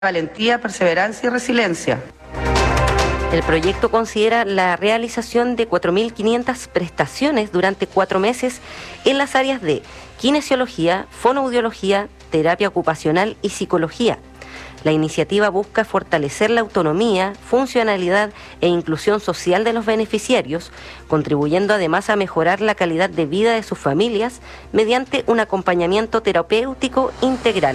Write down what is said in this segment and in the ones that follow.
valentía, perseverancia y resiliencia. El proyecto considera la realización de 4.500 prestaciones durante 4 meses en las áreas de kinesiología, fonoaudiología, terapia ocupacional y psicología. La iniciativa busca fortalecer la autonomía, funcionalidad e inclusión social de los beneficiarios, contribuyendo además a mejorar la calidad de vida de sus familias mediante un acompañamiento terapéutico integral.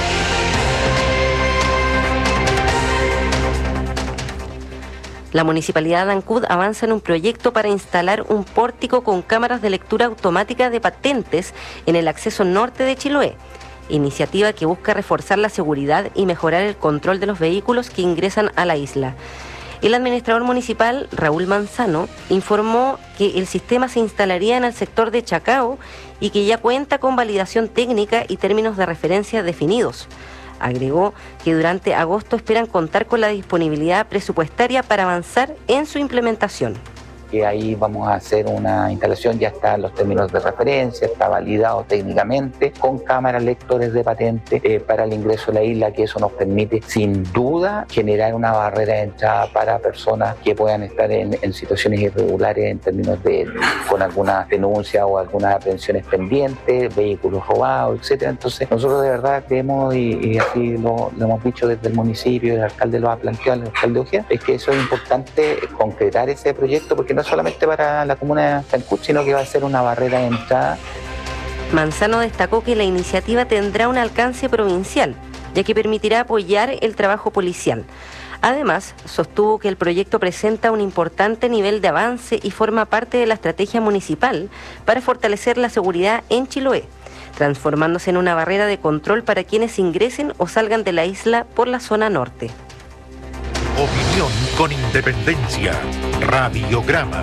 La Municipalidad de Ancud avanza en un proyecto para instalar un pórtico con cámaras de lectura automática de patentes en el acceso norte de Chiloé, iniciativa que busca reforzar la seguridad y mejorar el control de los vehículos que ingresan a la isla. El administrador municipal, Raúl Manzano, informó que el sistema se instalaría en el sector de Chacao y que ya cuenta con validación técnica y términos de referencia definidos. Agregó que durante agosto esperan contar con la disponibilidad presupuestaria para avanzar en su implementación. Que ahí vamos a hacer una instalación, ya están los términos de referencia, está validado técnicamente, con cámaras lectores de patente para el ingreso a la isla, que eso nos permite sin duda generar una barrera de entrada para personas que puedan estar en situaciones irregulares en términos de con alguna denuncia o algunas aprehensiones pendientes, vehículos robados, etcétera. Entonces nosotros de verdad creemos, y así lo hemos dicho desde el municipio, el alcalde lo ha planteado, el alcalde Ojeda, es que eso es importante concretar ese proyecto, porque no solamente para la comuna de Ancud, sino que va a ser una barrera de entrada. Manzano destacó que la iniciativa tendrá un alcance provincial, ya que permitirá apoyar el trabajo policial. Además, sostuvo que el proyecto presenta un importante nivel de avance y forma parte de la estrategia municipal para fortalecer la seguridad en Chiloé, transformándose en una barrera de control para quienes ingresen o salgan de la isla por la zona norte. Opinión con independencia. Radiograma.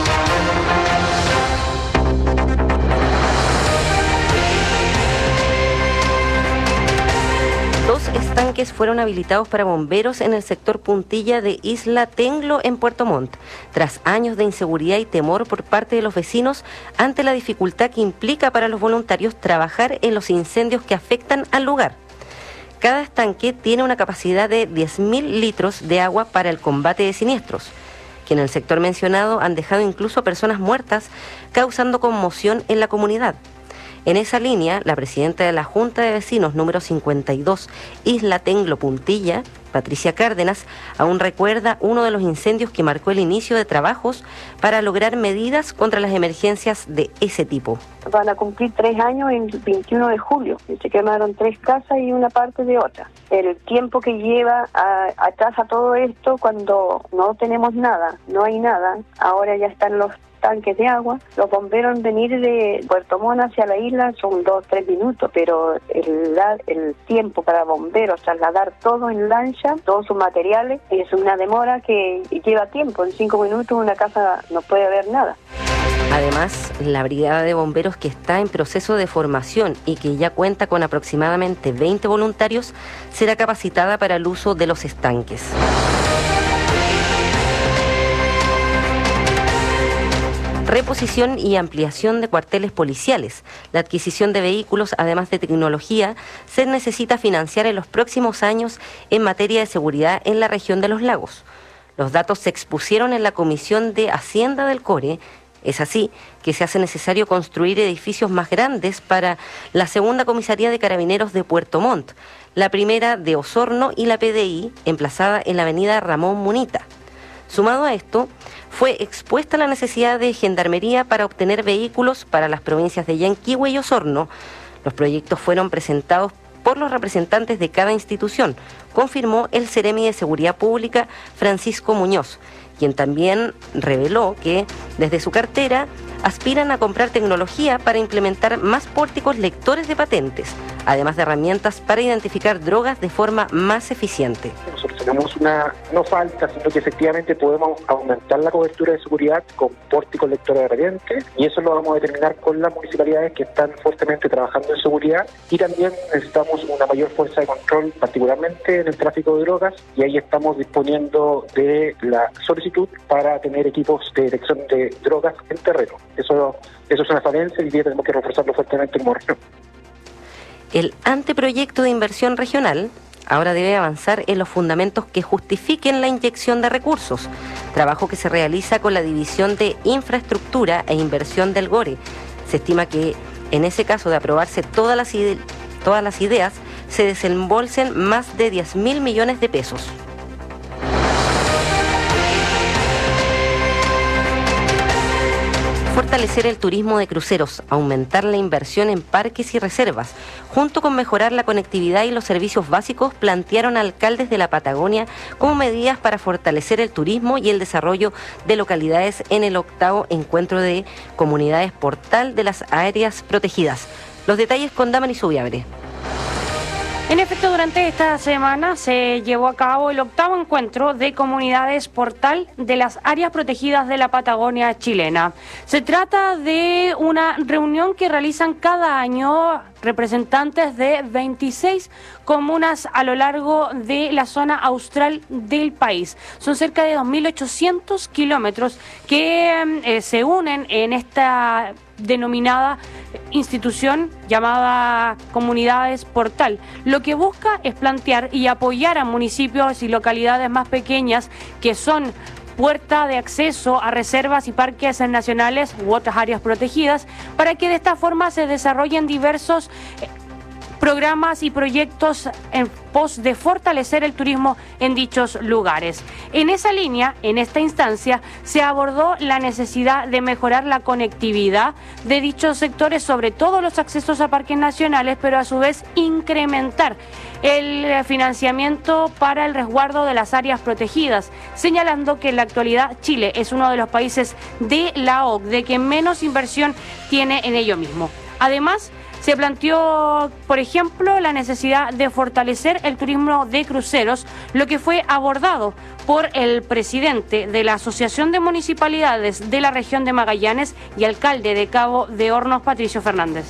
Dos estanques fueron habilitados para bomberos en el sector Puntilla de Isla Tenglo en Puerto Montt, tras años de inseguridad y temor por parte de los vecinos ante la dificultad que implica para los voluntarios trabajar en los incendios que afectan al lugar. Cada estanque tiene una capacidad de 10.000 litros de agua para el combate de siniestros, que en el sector mencionado han dejado incluso a personas muertas, causando conmoción en la comunidad. En esa línea, la presidenta de la Junta de Vecinos número 52, Isla Tenglo Puntilla, Patricia Cárdenas, aún recuerda uno de los incendios que marcó el inicio de trabajos para lograr medidas contra las emergencias de ese tipo. Van a cumplir 3 años el 21 de julio. Se quemaron 3 casas y una parte de otra. El tiempo que lleva atrás a todo esto, cuando no tenemos nada, no hay nada, ahora ya están los tanques de agua. Los bomberos venir de Puerto Montt hacia la isla son 2-3 minutos, pero el tiempo para bomberos trasladar todo en lancha, todos sus materiales, es una demora que lleva tiempo. En 5 minutos una casa no puede haber nada. Además, la brigada de bomberos, que está en proceso de formación y que ya cuenta con aproximadamente 20 voluntarios, será capacitada para el uso de los estanques. Reposición y ampliación de cuarteles policiales. La adquisición de vehículos, además de tecnología, se necesita financiar en los próximos años en materia de seguridad en la región de los lagos. Los datos se expusieron en la Comisión de Hacienda del Core. Es así que se hace necesario construir edificios más grandes para la segunda comisaría de Carabineros de Puerto Montt, la primera de Osorno y la PDI, emplazada en la avenida Ramón Munita. Sumado a esto, fue expuesta la necesidad de gendarmería para obtener vehículos para las provincias de Yanquihue y Osorno. Los proyectos fueron presentados por los representantes de cada institución, confirmó el Seremi de Seguridad Pública, Francisco Muñoz, quien también reveló que desde su cartera aspiran a comprar tecnología para implementar más pórticos lectores de patentes, además de herramientas para identificar drogas de forma más eficiente. Nosotros tenemos no falta, sino que efectivamente podemos aumentar la cobertura de seguridad con pórticos lectores de patentes, y eso lo vamos a determinar con las municipalidades que están fuertemente trabajando en seguridad, y también necesitamos una mayor fuerza de control, particularmente en el tráfico de drogas, y ahí estamos disponiendo de la solicitud para tener equipos de detección de drogas en terreno. Eso es una falencia y tenemos que reforzarlo fuertemente como región. El anteproyecto de inversión regional ahora debe avanzar en los fundamentos que justifiquen la inyección de recursos, trabajo que se realiza con la División de Infraestructura e Inversión del GORE. Se estima que en ese caso de aprobarse todas las ideas, se desembolsen más de 10.000 millones de pesos. Fortalecer el turismo de cruceros, aumentar la inversión en parques y reservas, junto con mejorar la conectividad y los servicios básicos, plantearon alcaldes de la Patagonia como medidas para fortalecer el turismo y el desarrollo de localidades en el 8º encuentro de comunidades portal de las áreas protegidas. Los detalles con Damaris Subiabre. En efecto, durante esta semana se llevó a cabo el 8º encuentro de comunidades portal de las áreas protegidas de la Patagonia chilena. Se trata de una reunión que realizan cada año representantes de 26 comunas a lo largo de la zona austral del país. Son cerca de 2.800 kilómetros que se unen en esta denominada institución llamada Comunidades Portal. Lo que busca es plantear y apoyar a municipios y localidades más pequeñas que son puerta de acceso a reservas y parques nacionales u otras áreas protegidas, para que de esta forma se desarrollen diversos programas y proyectos en pos de fortalecer el turismo en dichos lugares. En esa línea, en esta instancia, se abordó la necesidad de mejorar la conectividad de dichos sectores, sobre todo los accesos a parques nacionales, pero a su vez incrementar el financiamiento para el resguardo de las áreas protegidas, señalando que en la actualidad Chile es uno de los países de la OCDE que menos inversión tiene en ello mismo. Además, se planteó, por ejemplo, la necesidad de fortalecer el turismo de cruceros, lo que fue abordado por el presidente de la Asociación de Municipalidades de la región de Magallanes y alcalde de Cabo de Hornos, Patricio Fernández.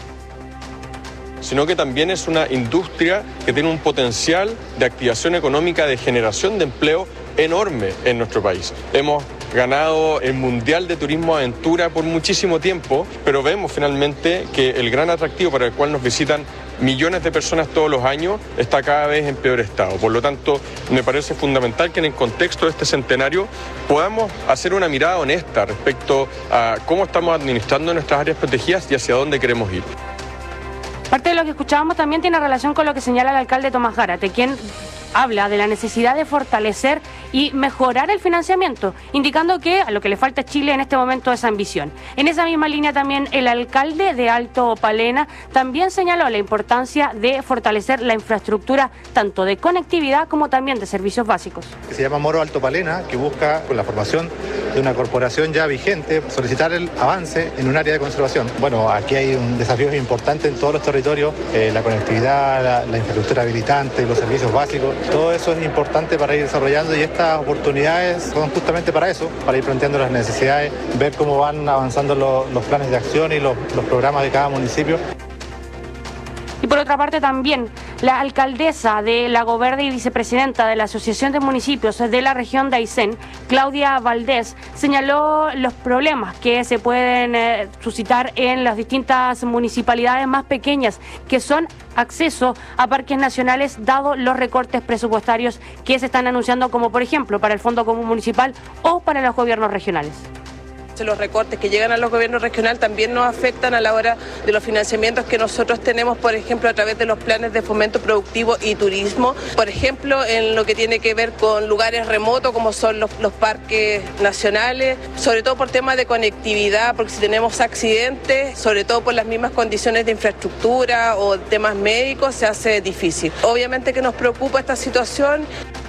Sino que también es una industria que tiene un potencial de activación económica, de generación de empleo enorme en nuestro país. Hemos ganado el Mundial de Turismo Aventura por muchísimo tiempo, pero vemos finalmente que el gran atractivo para el cual nos visitan millones de personas todos los años está cada vez en peor estado. Por lo tanto, me parece fundamental que en el contexto de este centenario podamos hacer una mirada honesta respecto a cómo estamos administrando nuestras áreas protegidas y hacia dónde queremos ir. Parte de lo que escuchábamos también tiene relación con lo que señala el alcalde Tomás Gárate, quien habla de la necesidad de fortalecer y mejorar el financiamiento, indicando que a lo que le falta a Chile en este momento es ambición. En esa misma línea también el alcalde de Alto Palena también señaló la importancia de fortalecer la infraestructura tanto de conectividad como también de servicios básicos. Se llama Moro Alto Palena, que busca, con la formación de una corporación ya vigente, solicitar el avance en un área de conservación. Bueno, aquí hay un desafío importante en todos los territorios, la conectividad, la infraestructura habilitante, los servicios básicos. Todo eso es importante para ir desarrollando y estas oportunidades son justamente para eso, para ir planteando las necesidades, ver cómo van avanzando los planes de acción y los programas de cada municipio. Y por otra parte también la alcaldesa de Lago Verde y vicepresidenta de la Asociación de Municipios de la región de Aysén, Claudia Valdés, señaló los problemas que se pueden suscitar en las distintas municipalidades más pequeñas, que son acceso a parques nacionales, dado los recortes presupuestarios que se están anunciando, como por ejemplo para el Fondo Común Municipal o para los gobiernos regionales. Los recortes que llegan a los gobiernos regionales también nos afectan a la hora de los financiamientos que nosotros tenemos, por ejemplo, a través de los planes de fomento productivo y turismo, por ejemplo, en lo que tiene que ver con lugares remotos como son los parques nacionales, sobre todo por temas de conectividad, porque si tenemos accidentes, sobre todo por las mismas condiciones de infraestructura o temas médicos, se hace difícil. Obviamente que nos preocupa esta situación.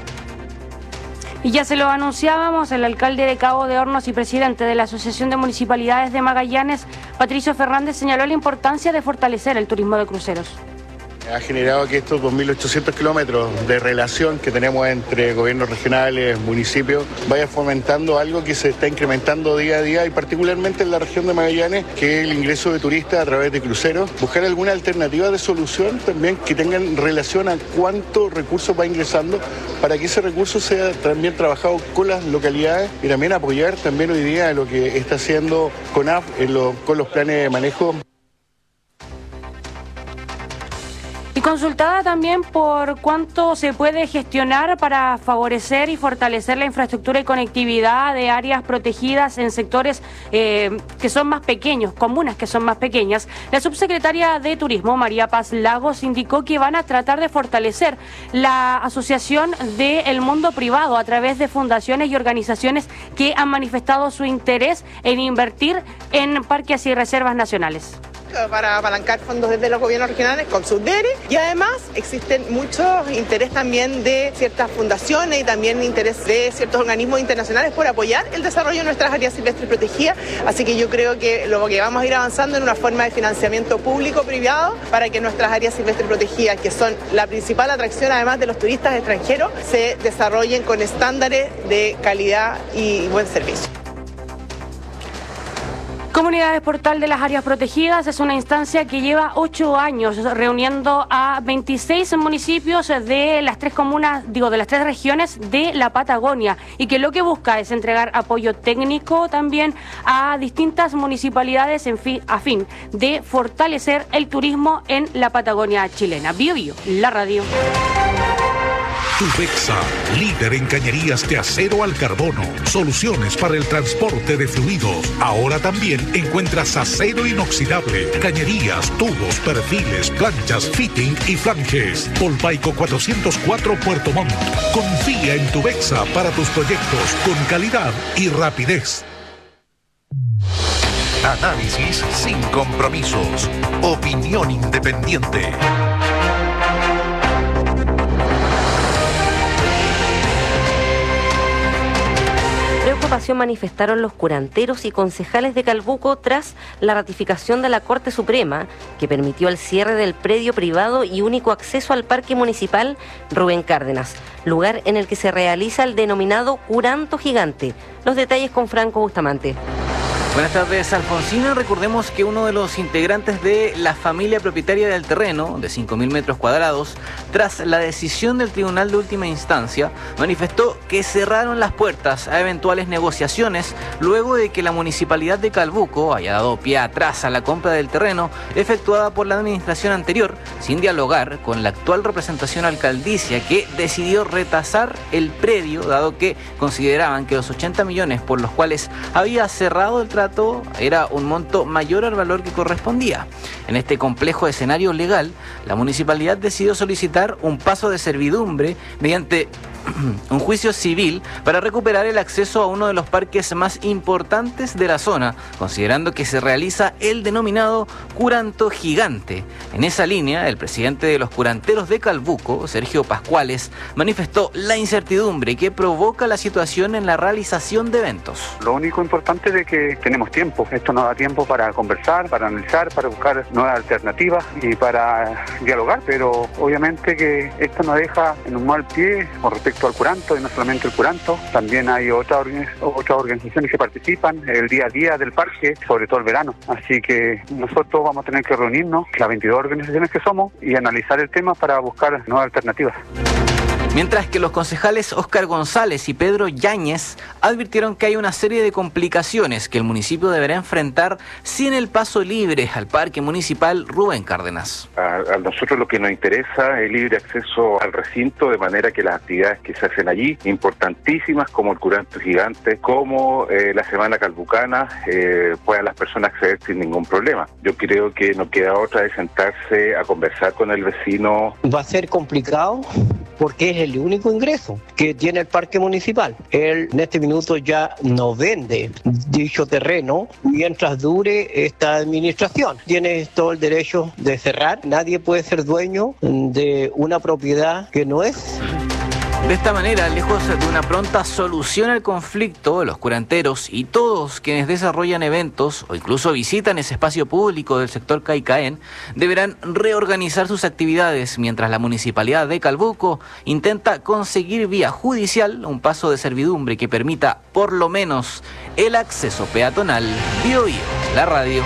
Y ya se lo anunciábamos, el alcalde de Cabo de Hornos y presidente de la Asociación de Municipalidades de Magallanes, Patricio Fernández, señaló la importancia de fortalecer el turismo de cruceros. Ha generado que estos 2.800 kilómetros de relación que tenemos entre gobiernos regionales, municipios, vaya fomentando algo que se está incrementando día a día y particularmente en la región de Magallanes, que es el ingreso de turistas a través de cruceros. Buscar alguna alternativa de solución también que tengan relación a cuántos recursos va ingresando para que ese recurso sea también trabajado con las localidades y también apoyar también hoy día lo que está haciendo CONAF con los planes de manejo. Y consultada también por cuánto se puede gestionar para favorecer y fortalecer la infraestructura y conectividad de áreas protegidas en sectores que son más pequeños, comunas que son más pequeñas. La subsecretaria de Turismo, María Paz Lagos, indicó que van a tratar de fortalecer la asociación del mundo privado a través de fundaciones y organizaciones que han manifestado su interés en invertir en parques y reservas nacionales. Para apalancar fondos desde los gobiernos regionales con Subdere, y además existen muchos interés también de ciertas fundaciones y también interés de ciertos organismos internacionales por apoyar el desarrollo de nuestras áreas silvestres protegidas, así que yo creo que lo que vamos a ir avanzando en una forma de financiamiento público-privado para que nuestras áreas silvestres protegidas, que son la principal atracción además de los turistas extranjeros, se desarrollen con estándares de calidad y buen servicio. Comunidades Portal de las Áreas Protegidas es una instancia que lleva 8 años reuniendo a 26 municipios de las 3 comunas, de las 3 regiones de la Patagonia, y que lo que busca es entregar apoyo técnico también a distintas municipalidades a fin de fortalecer el turismo en la Patagonia chilena. Bio Bio, la radio. Tubexa, líder en cañerías de acero al carbono, soluciones para el transporte de fluidos. Ahora también encuentras acero inoxidable, cañerías, tubos, perfiles, planchas, fitting y flanges. Polpaico 404 Puerto Montt. Confía en Tubexa para tus proyectos con calidad y rapidez. Análisis sin compromisos. Opinión independiente. Preocupación manifestaron los curanteros y concejales de Calbuco tras la ratificación de la Corte Suprema que permitió el cierre del predio privado y único acceso al Parque Municipal Rubén Cárdenas, lugar en el que se realiza el denominado curanto gigante. Los detalles con Franco Bustamante. Buenas tardes, Alfonsina. Recordemos que uno de los integrantes de la familia propietaria del terreno, de 5.000 metros cuadrados, tras la decisión del Tribunal de Última Instancia, manifestó que cerraron las puertas a eventuales negociaciones luego de que la Municipalidad de Calbuco haya dado pie atrás a la compra del terreno efectuada por la administración anterior, sin dialogar con la actual representación alcaldicia, que decidió retasar el predio, dado que consideraban que los 80 millones por los cuales había cerrado el trato era un monto mayor al valor que correspondía. En este complejo escenario legal, la municipalidad decidió solicitar un paso de servidumbre mediante un juicio civil para recuperar el acceso a uno de los parques más importantes de la zona, considerando que se realiza el denominado curanto gigante. En esa línea, el presidente de los curanteros de Calbuco, Sergio Pascuales, manifestó la incertidumbre que provoca la situación en la realización de eventos. Lo único importante es de que tenemos tiempo. Esto nos da tiempo para conversar, para analizar, para buscar nuevas alternativas y para dialogar, pero obviamente que esto nos deja en un mal pie con respecto al curanto, y no solamente el curanto, también hay otras organizaciones que participan el día a día del parque, sobre todo el verano. Así que nosotros vamos a tener que reunirnos, las 22 organizaciones que somos, y analizar el tema para buscar nuevas alternativas. Mientras que los concejales Óscar González y Pedro Yáñez advirtieron que hay una serie de complicaciones que el municipio deberá enfrentar sin el paso libre al Parque Municipal Rubén Cárdenas. A nosotros lo que nos interesa es el libre acceso al recinto, de manera que las actividades que se hacen allí, importantísimas como el curanto gigante, como la Semana Calbucana, puedan las personas acceder sin ningún problema. Yo creo que no queda otra de sentarse a conversar con el vecino. Va a ser complicado porque es el único ingreso que tiene el parque municipal. Él en este minuto ya no vende dicho terreno mientras dure esta administración. Tiene todo el derecho de cerrar. Nadie puede ser dueño de una propiedad que no es. De esta manera, lejos de una pronta solución al conflicto, los curanteros y todos quienes desarrollan eventos o incluso visitan ese espacio público del sector Caicaén deberán reorganizar sus actividades, mientras la Municipalidad de Calbuco intenta conseguir vía judicial un paso de servidumbre que permita por lo menos el acceso peatonal. Bio Bio, la radio.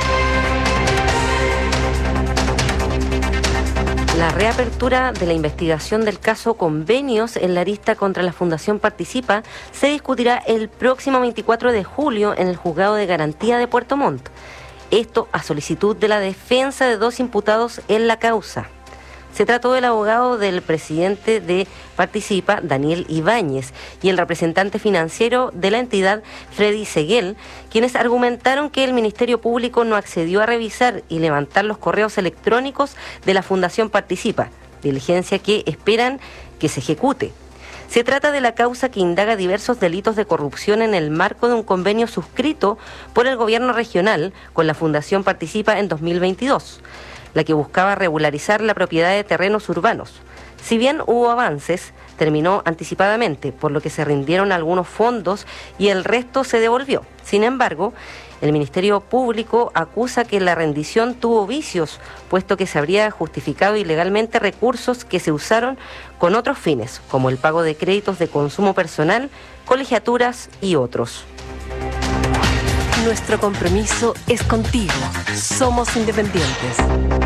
La reapertura de la investigación del caso Convenios en la arista contra la Fundación Participa se discutirá el próximo 24 de julio en el Juzgado de Garantía de Puerto Montt. Esto a solicitud de la defensa de 2 imputados en la causa. Se trató del abogado del presidente de Participa, Daniel Ibáñez, y el representante financiero de la entidad, Freddy Seguel, quienes argumentaron que el Ministerio Público no accedió a revisar y levantar los correos electrónicos de la Fundación Participa, diligencia que esperan que se ejecute. Se trata de la causa que indaga diversos delitos de corrupción en el marco de un convenio suscrito por el gobierno regional con la Fundación Participa en 2022, la que buscaba regularizar la propiedad de terrenos urbanos. Si bien hubo avances, terminó anticipadamente, por lo que se rindieron algunos fondos y el resto se devolvió. Sin embargo, el Ministerio Público acusa que la rendición tuvo vicios, puesto que se habría justificado ilegalmente recursos que se usaron con otros fines, como el pago de créditos de consumo personal, colegiaturas y otros. Nuestro compromiso es contigo. Somos independientes.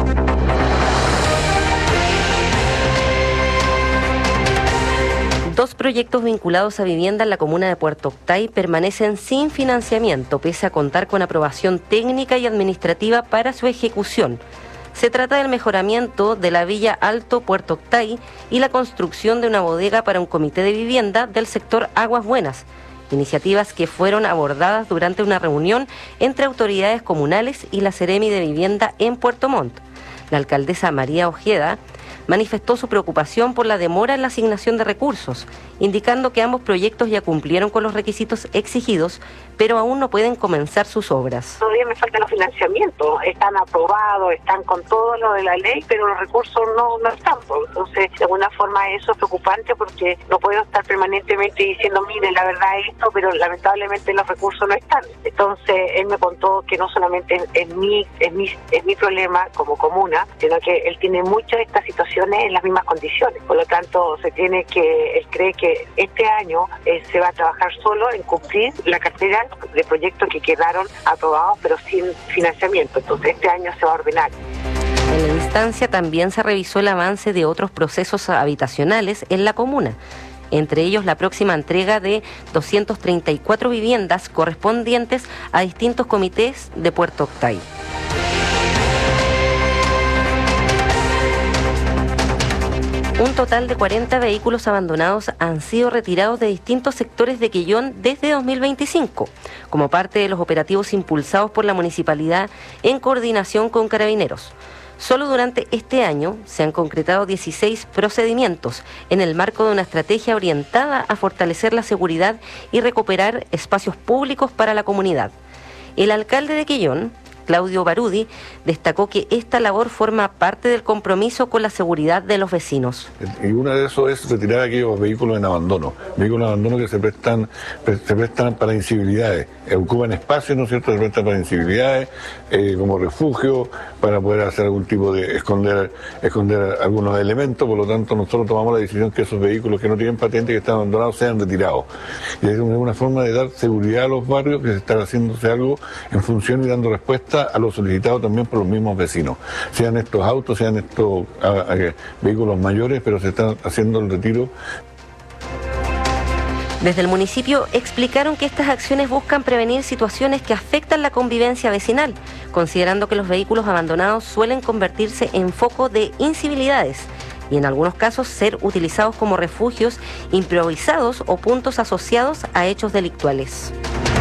Dos proyectos vinculados a vivienda en la comuna de Puerto Octay permanecen sin financiamiento, pese a contar con aprobación técnica y administrativa para su ejecución. Se trata del mejoramiento de la Villa Alto Puerto Octay y la construcción de una bodega para un comité de vivienda del sector Aguas Buenas, iniciativas que fueron abordadas durante una reunión entre autoridades comunales y la Seremi de Vivienda en Puerto Montt. La alcaldesa María Ojeda manifestó su preocupación por la demora en la asignación de recursos, indicando que ambos proyectos ya cumplieron con los requisitos exigidos, pero aún no pueden comenzar sus obras. Todavía me faltan los financiamientos, están aprobados, están con todo lo de la ley, pero los recursos no están. Entonces, de alguna forma eso es preocupante porque no puedo estar permanentemente diciendo, mire, la verdad es esto, pero lamentablemente los recursos no están. Entonces, él me contó que no solamente es mi problema como comuna, sino que él tiene muchas de estas situaciones en las mismas condiciones. Por lo tanto, él cree que este año se va a trabajar solo en cumplir la cartera de proyectos que quedaron aprobados pero sin financiamiento. Entonces este año se va a ordenar. En la instancia también se revisó el avance de otros procesos habitacionales en la comuna, entre ellos la próxima entrega de 234 viviendas correspondientes a distintos comités de Puerto Octay. Un total de 40 vehículos abandonados han sido retirados de distintos sectores de Quellón desde 2025, como parte de los operativos impulsados por la municipalidad en coordinación con Carabineros. Solo durante este año se han concretado 16 procedimientos en el marco de una estrategia orientada a fortalecer la seguridad y recuperar espacios públicos para la comunidad. El alcalde de Quellón, Claudio Barudi, destacó que esta labor forma parte del compromiso con la seguridad de los vecinos. Y una de eso es retirar aquellos vehículos en abandono que se prestan para incivilidades, ocupan espacio, ¿no es cierto?, se prestan para incivilidades, como refugio, para poder hacer algún tipo de esconder algunos elementos. Por lo tanto, nosotros tomamos la decisión que esos vehículos que no tienen patente, que están abandonados, sean retirados. Y es una forma de dar seguridad a los barrios, que se está haciéndose algo en función y dando respuesta a lo solicitado también por los mismos vecinos, sean estos autos, sean estos vehículos mayores, pero se está haciendo el retiro. Desde el municipio explicaron que estas acciones buscan prevenir situaciones que afectan la convivencia vecinal, considerando que los vehículos abandonados suelen convertirse en foco de incivilidades y en algunos casos ser utilizados como refugios improvisados o puntos asociados a hechos delictuales.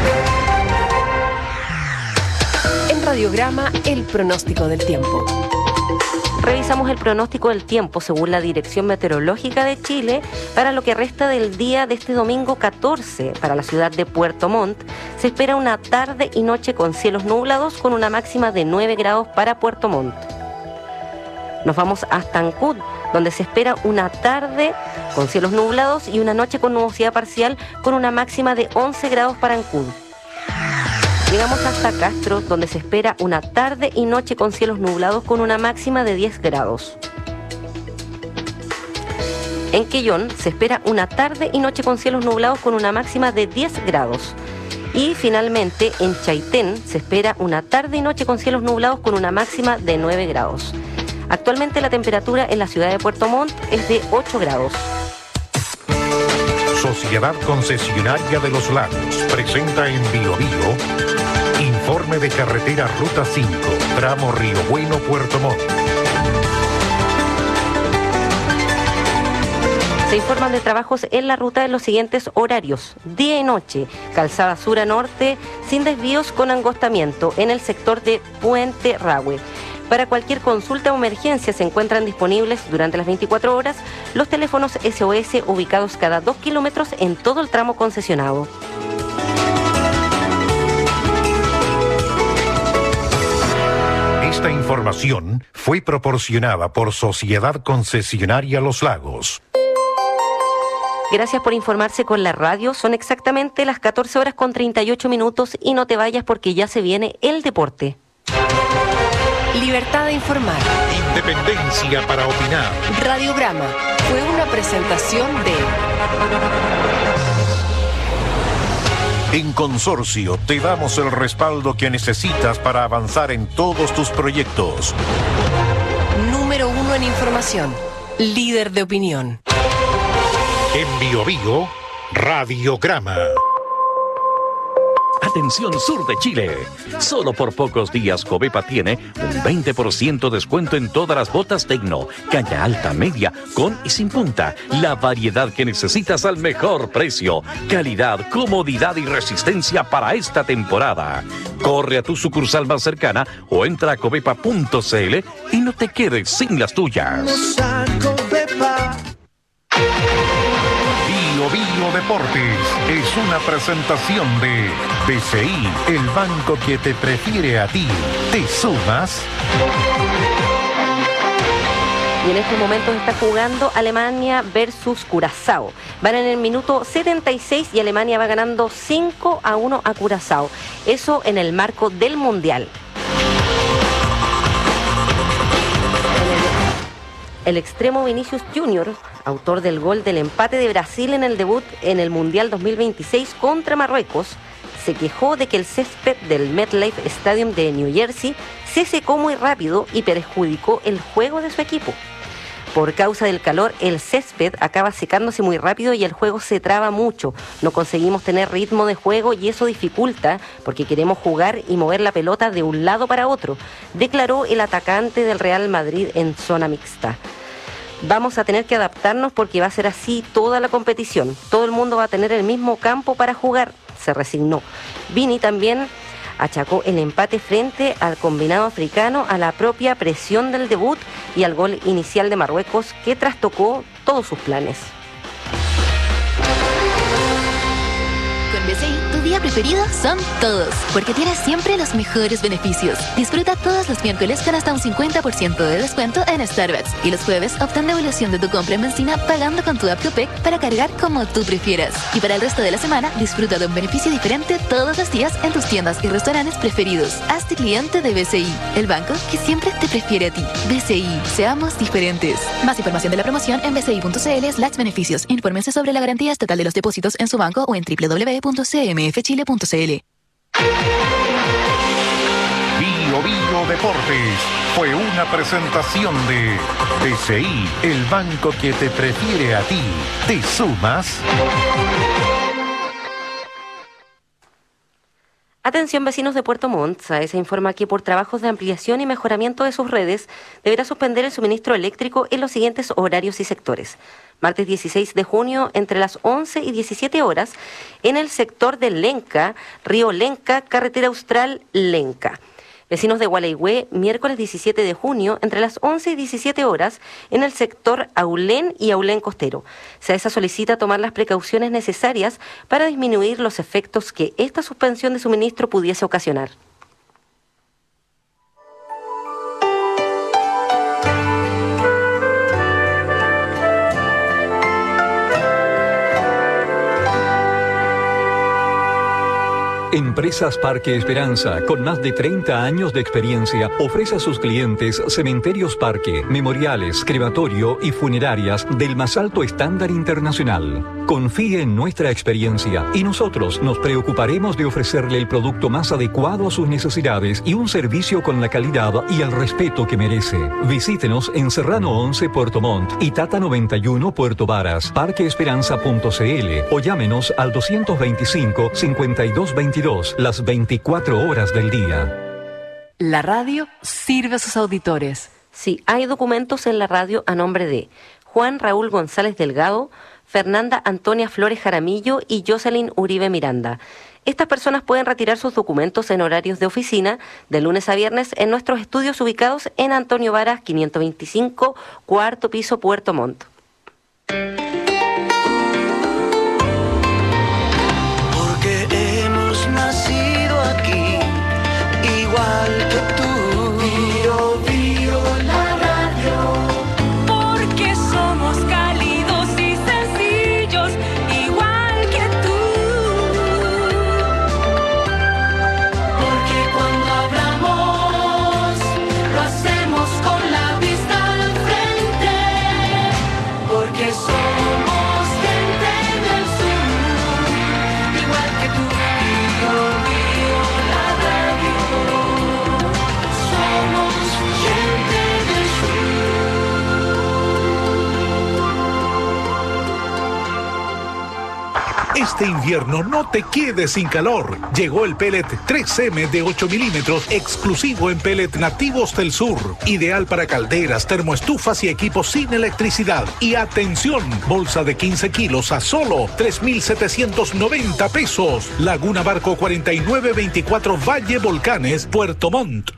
En Radiograma, el pronóstico del tiempo. Revisamos el pronóstico del tiempo según la Dirección Meteorológica de Chile para lo que resta del día de este domingo 14. Para la ciudad de Puerto Montt se espera una tarde y noche con cielos nublados con una máxima de 9 grados para Puerto Montt. Nos vamos hasta Ancud, donde se espera una tarde con cielos nublados y una noche con nubosidad parcial con una máxima de 11 grados para Ancud. Llegamos hasta Castro, donde se espera una tarde y noche con cielos nublados con una máxima de 10 grados. En Quellón se espera una tarde y noche con cielos nublados con una máxima de 10 grados. Y finalmente en Chaitén se espera una tarde y noche con cielos nublados con una máxima de 9 grados. Actualmente la temperatura en la ciudad de Puerto Montt es de 8 grados. Sociedad Concesionaria de los Lagos presenta en Biobío informe de carretera Ruta 5, tramo Río Bueno, Puerto Montt. Se informan de trabajos en la ruta en los siguientes horarios: día y noche, calzada sur a norte, sin desvíos con angostamiento en el sector de Puente Rahue. Para cualquier consulta o emergencia se encuentran disponibles durante las 24 horas los teléfonos SOS ubicados cada 2 kilómetros en todo el tramo concesionado. Esta información fue proporcionada por Sociedad Concesionaria Los Lagos. Gracias por informarse con la radio. Son exactamente las 14 horas con 38 minutos y no te vayas porque ya se viene el deporte. Libertad de informar. Independencia para opinar. Radiograma fue una presentación de... En Consorcio te damos el respaldo que necesitas para avanzar en todos tus proyectos. Número 1 en información. Líder de opinión. En Biobío, Radiograma. Atención sur de Chile. Solo por pocos días Covepa tiene un 20% descuento en todas las botas Tecno, caña alta, media, con y sin punta. La variedad que necesitas al mejor precio. Calidad, comodidad y resistencia para esta temporada. Corre a tu sucursal más cercana o entra a covepa.cl y no te quedes sin las tuyas. Bio Deportes es una presentación de BCI, el banco que te prefiere a ti. ¿Te sumas? Y en estos momentos está jugando Alemania versus Curazao. Van en el minuto 76 y Alemania va ganando 5-1 a Curazao. Eso en el marco del Mundial. El extremo Vinicius Junior, autor del gol del empate de Brasil en el debut en el Mundial 2026 contra Marruecos, se quejó de que el césped del MetLife Stadium de New Jersey se secó muy rápido y perjudicó el juego de su equipo. Por causa del calor, el césped acaba secándose muy rápido y el juego se traba mucho. No conseguimos tener ritmo de juego y eso dificulta porque queremos jugar y mover la pelota de un lado para otro, declaró el atacante del Real Madrid en zona mixta. Vamos a tener que adaptarnos porque va a ser así toda la competición. Todo el mundo va a tener el mismo campo para jugar, se resignó. Vini también achacó el empate frente al combinado africano a la propia presión del debut y al gol inicial de Marruecos que trastocó todos sus planes. Con BCI, tu día preferido son todos, porque tienes siempre los mejores beneficios. Disfruta todos los miércoles con hasta un 50% de descuento en Starbucks y los jueves obtén devolución de tu compra en benzina pagando con tu app Copec para cargar como tú prefieras. Y para el resto de la semana, disfruta de un beneficio diferente todos los días en tus tiendas y restaurantes preferidos. Hazte cliente de BCI, el banco que siempre te prefiere a ti. BCI, seamos diferentes. Más información de la promoción en bci.cl/beneficios. Infórmense sobre la garantía estatal de los depósitos en su banco o en www.cmfchile.cl. Bio Deportes fue una presentación de BCI, el banco que te prefiere a ti. ¿Te sumas? Atención vecinos de Puerto Montt, se informa que por trabajos de ampliación y mejoramiento de sus redes deberá suspender el suministro eléctrico en los siguientes horarios y sectores. Martes 16 de junio entre las 11 y 17 horas en el sector de Lenca, Río Lenca, Carretera Austral Lenca. Vecinos de Gualeguay, miércoles 17 de junio, entre las 11 y 17 horas, en el sector Aulén y Aulén Costero. SAESA solicita tomar las precauciones necesarias para disminuir los efectos que esta suspensión de suministro pudiese ocasionar. Empresas Parque Esperanza, con más de 30 años de experiencia, ofrece a sus clientes cementerios parque, memoriales, crematorio y funerarias del más alto estándar internacional. Confíe en nuestra experiencia y nosotros nos preocuparemos de ofrecerle el producto más adecuado a sus necesidades y un servicio con la calidad y el respeto que merece. Visítenos en Serrano 11 Puerto Montt y Tata 91 Puerto Varas, parqueesperanza.cl o llámenos al 225-5222 las 24 horas del día. La radio sirve a sus auditores. Sí, hay documentos en la radio a nombre de Juan Raúl González Delgado, Fernanda Antonia Flores Jaramillo y Jocelyn Uribe Miranda. Estas personas pueden retirar sus documentos en horarios de oficina de lunes a viernes en nuestros estudios ubicados en Antonio Varas 525, cuarto piso, Puerto Montt. Porque hemos nacido aquí, igual que tú. Bio, bio, la radio. Porque somos cálidos y sencillos, igual que tú. Porque cuando hablamos, lo hacemos con la vista al frente. Porque somos gente del sur, igual que tú. Bio, bio, la radio. Somos gente del Este invierno no te quedes sin calor. Llegó el pellet 3M de 8 milímetros exclusivo en pellet nativos del sur. Ideal para calderas, termoestufas y equipos sin electricidad. Y atención, bolsa de 15 kilos a solo 3,790 pesos. Laguna Barco 4924 Valle Volcanes, Puerto Montt.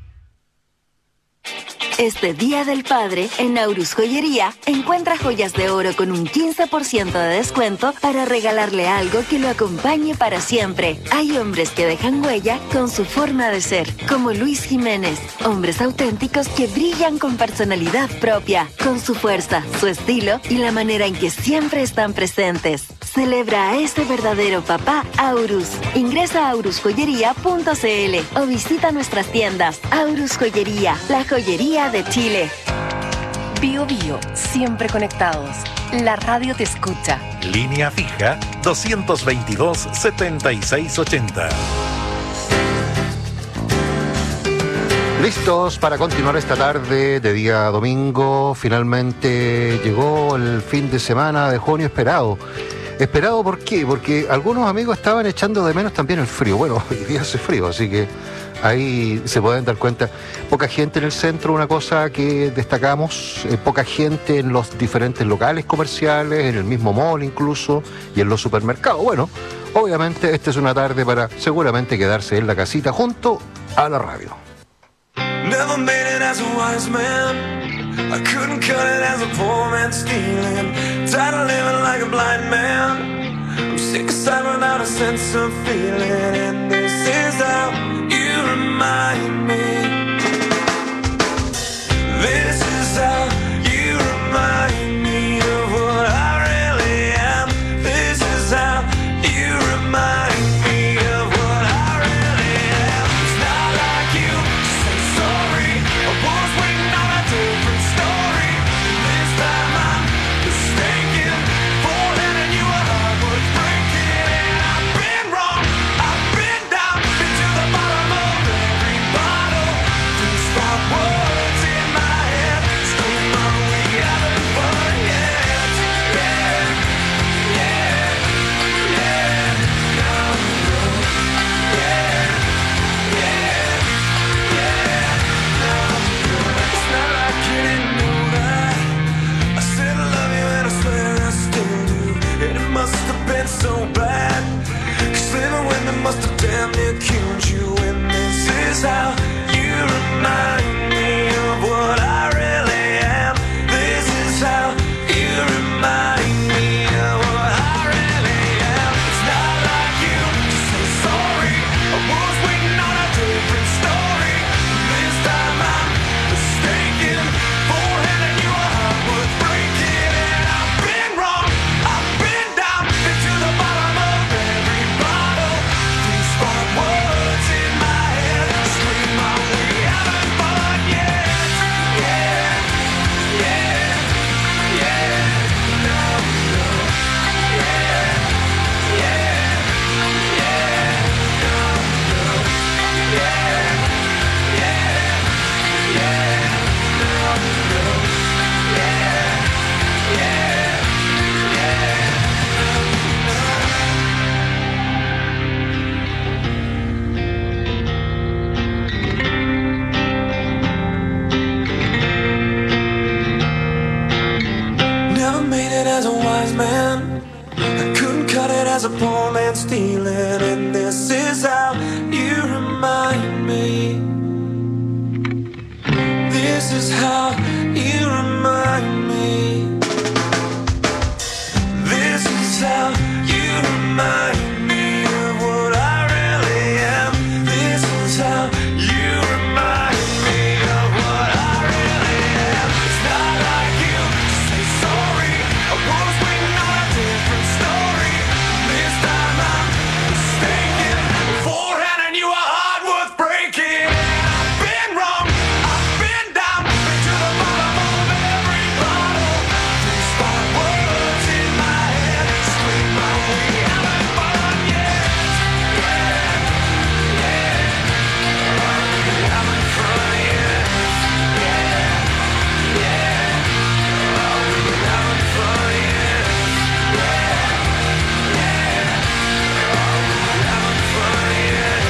Este Día del Padre, en Aurus Joyería, encuentra joyas de oro con un 15% de descuento para regalarle algo que lo acompañe para siempre. Hay hombres que dejan huella con su forma de ser, como Luis Jiménez. Hombres auténticos que brillan con personalidad propia, con su fuerza, su estilo y la manera en que siempre están presentes. Celebra a ese verdadero papá Aurus. Ingresa a aurusjoyería.cl o visita nuestras tiendas. Aurus Joyería, la joyería de Chile. Bio Bio, siempre conectados. La radio te escucha. Línea fija 222-7680. Listos para continuar esta tarde de día domingo. Finalmente llegó el fin de semana de junio esperado. ¿Esperado por qué? Porque algunos amigos estaban echando de menos también el frío. Bueno, hoy día hace frío, así que ahí se pueden dar cuenta. Poca gente en el centro, una cosa que destacamos. Poca gente en los diferentes locales comerciales, en el mismo mall incluso, y en los supermercados. Bueno, obviamente esta es una tarde para seguramente quedarse en la casita junto a la radio. Never made it as a wise man. I couldn't cut it as a poor man stealing. Tired of living like a blind man. I'm sick aside without a sense of feeling. And this is how you remind me. This is how you remind me of what I really am. This is how you remind me of what I really am. It's not like you to say sorry. I was waiting on a different story. This time I'm mistaken for letting you a heart worth breaking. And I've been wrong, I've been down, been to the bottom of every bottle. These five words in my head scream out, we haven't fun yet. Yeah, yeah, yeah, no, no, yeah, yeah, yeah, no, no. It's not like you didn't know that. I said I love you and I swear I still do. And it must have been so bad, 'cause living with me must have damn near killed you. And this is how you remind me of what I really am. This is how you remind me of what I really am. It's not like you to say sorry. I was waiting on a different story. This time I'm mistaken for handing you a heart worth breaking. And I've been wrong, I've been down, been to the bottom of every bottle. These five words in my head scream out, we haven't fun yet. There's a poor man stealing, and this is how you remind me. This is how you remind me. This is how you remind me of what I really am. This is how you remind me of what I really am. It's not like you to say sorry. I was waiting on a different story. This time I'm mistaken. Beforehand, you a heart worth breaking. I've been wrong. I've been down. Been to the bottom of every bottle. These five words in my head scream out, we haven't fun yet. We haven't fun yet. We haven't fun yet. We haven't fun yet.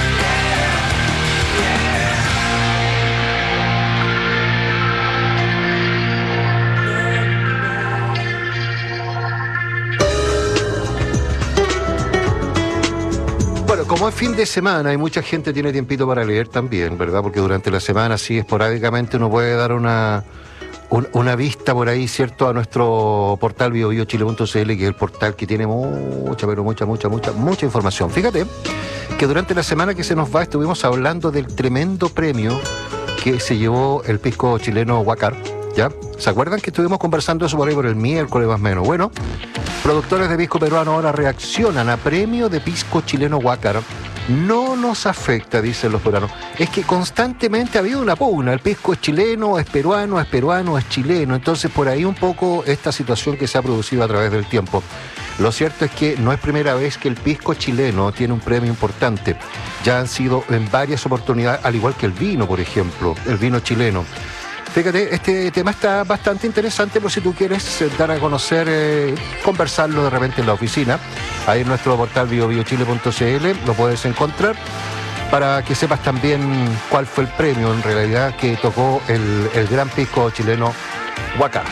Bueno, como es fin de semana y mucha gente tiene tiempito para leer también, ¿verdad? Porque durante la semana, sí, esporádicamente uno puede dar una vista por ahí, ¿cierto? A nuestro portal biobiochile.cl, que es el portal que tiene mucha información. Fíjate que durante la semana que se nos va estuvimos hablando del tremendo premio que se llevó el pisco chileno Huácar, ¿ya? ¿Se acuerdan que estuvimos conversando eso por ahí por el miércoles más o menos? Bueno, productores de pisco peruano ahora reaccionan a premio de pisco chileno Huácar. No nos afecta, dicen los peruanos. Es que constantemente ha habido una pugna. El pisco es chileno, es peruano, es chileno. Entonces, por ahí un poco esta situación que se ha producido a través del tiempo. Lo cierto es que no es primera vez que el pisco chileno tiene un premio importante. Ya han sido en varias oportunidades, al igual que el vino, por ejemplo, el vino chileno. Fíjate, este tema está bastante interesante, por si tú quieres dar a conocer, conversarlo de repente en la oficina. Ahí en nuestro portal biobiochile.cl lo puedes encontrar para que sepas también cuál fue el premio en realidad que tocó el gran pisco chileno Huácar.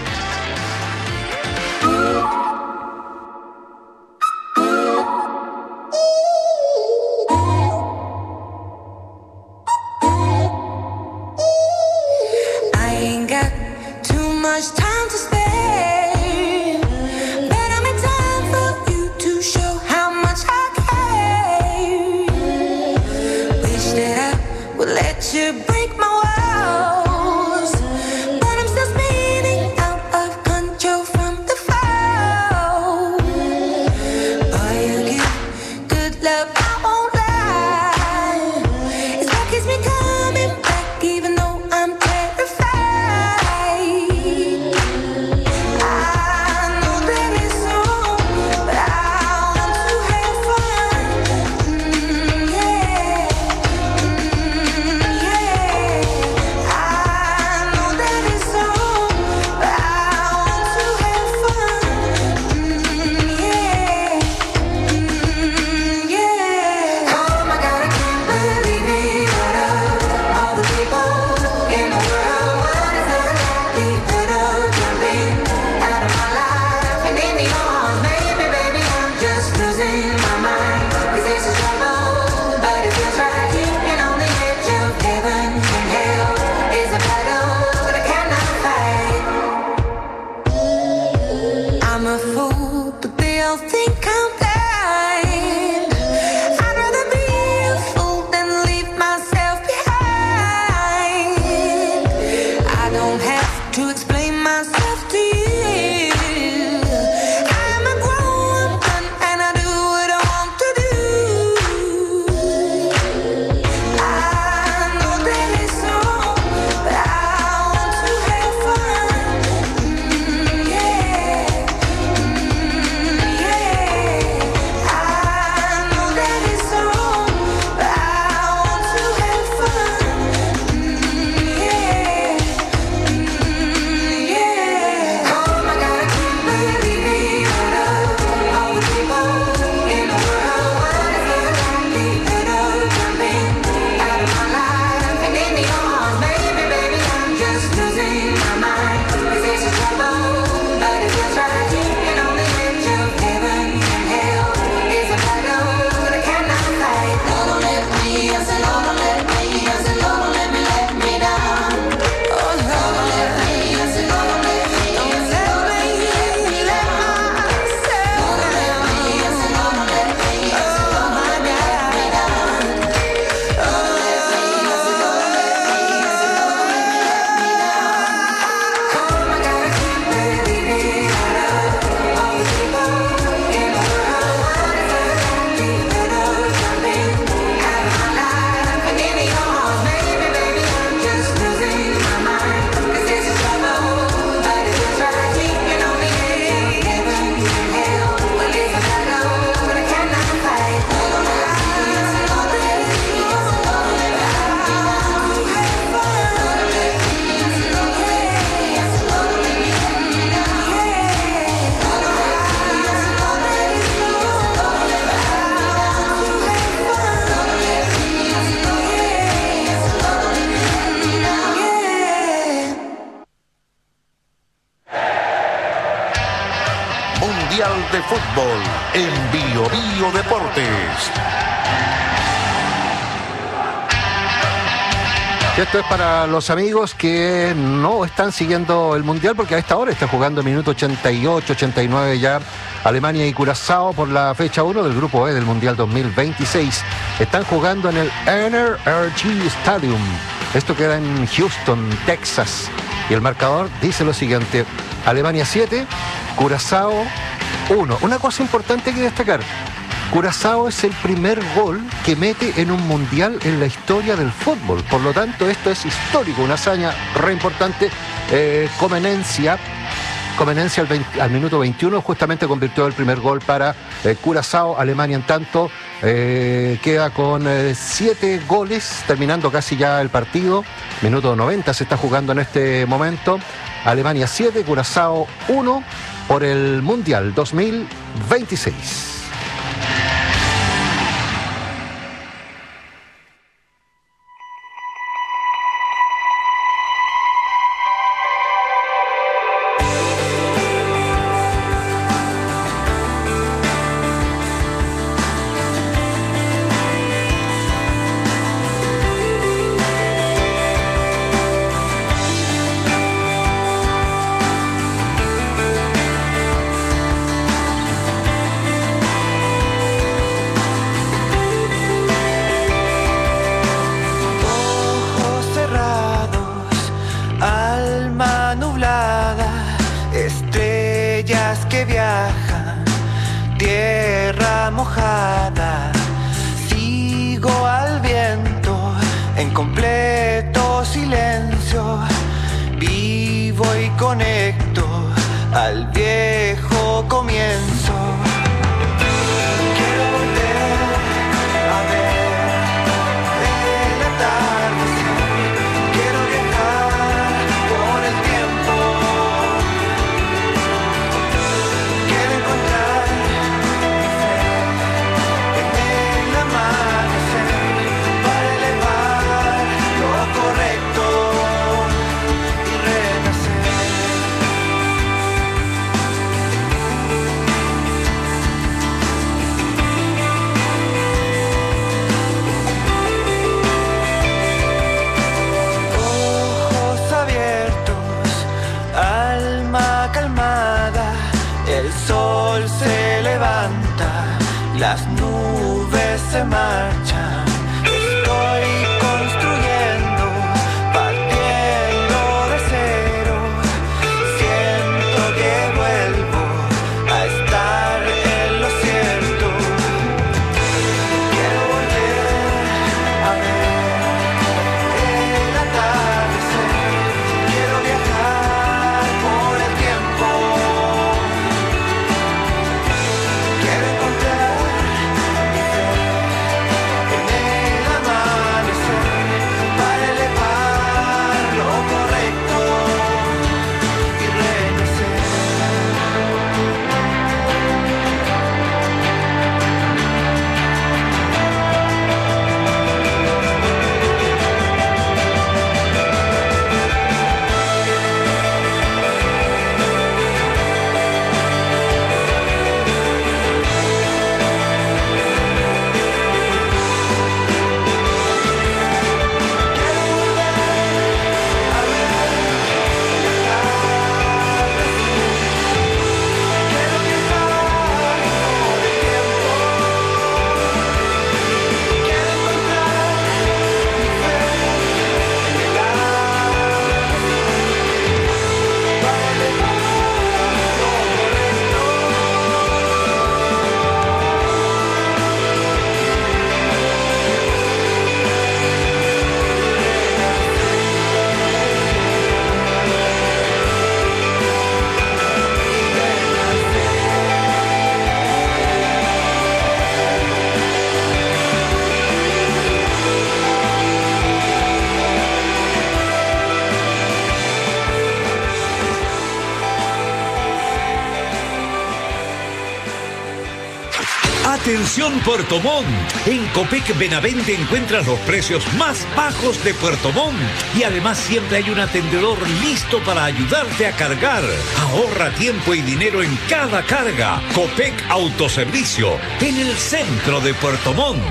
Time to stay, but I'm in time for you to show how much I care. Wish that I Mundial de Fútbol en Bio Bio Deportes. Y esto es para los amigos que no están siguiendo el Mundial, porque a esta hora está jugando el minuto 88, 89 ya Alemania y Curazao por la fecha 1 del Grupo E del Mundial 2026. Están jugando en el NRG Stadium. Esto queda en Houston, Texas. Y el marcador dice lo siguiente: Alemania 7, Curazao 1. Una cosa importante que destacar: Curazao es el primer gol que mete en un mundial en la historia del fútbol. Por lo tanto, esto es histórico, una hazaña re importante. Comenencia al minuto 21 justamente convirtió el primer gol para Curazao. Alemania, en tanto, queda con 7 goles, terminando casi ya el partido. Minuto 90 se está jugando en este momento. Alemania 7, Curazao 1 por el Mundial 2026. Las nubes se marchan, estoy construyendo, partiendo de cero. Siento que vuelvo a estar en lo cierto. Quiero volver a ver el atardecer. Quiero viajar por el tiempo. Quiero encontrar Atención Puerto Montt. En Copec Benavente encuentras los precios más bajos de Puerto Montt y además siempre hay un atendedor listo para ayudarte a cargar. Ahorra tiempo y dinero en cada carga. Copec Autoservicio, en el centro de Puerto Montt.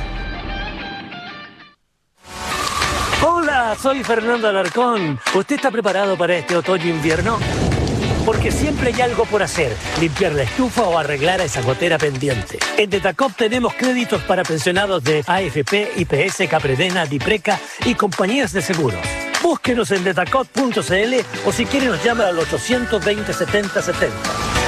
Hola, soy Fernando Alarcón. ¿Usted está preparado para este otoño-invierno? Porque siempre hay algo por hacer, limpiar la estufa o arreglar a esa gotera pendiente. En Detacop tenemos créditos para pensionados de AFP, IPS, Capredena, Dipreca y compañías de seguros. Búsquenos en detacop.cl o si quiere nos llama al 820 70 70.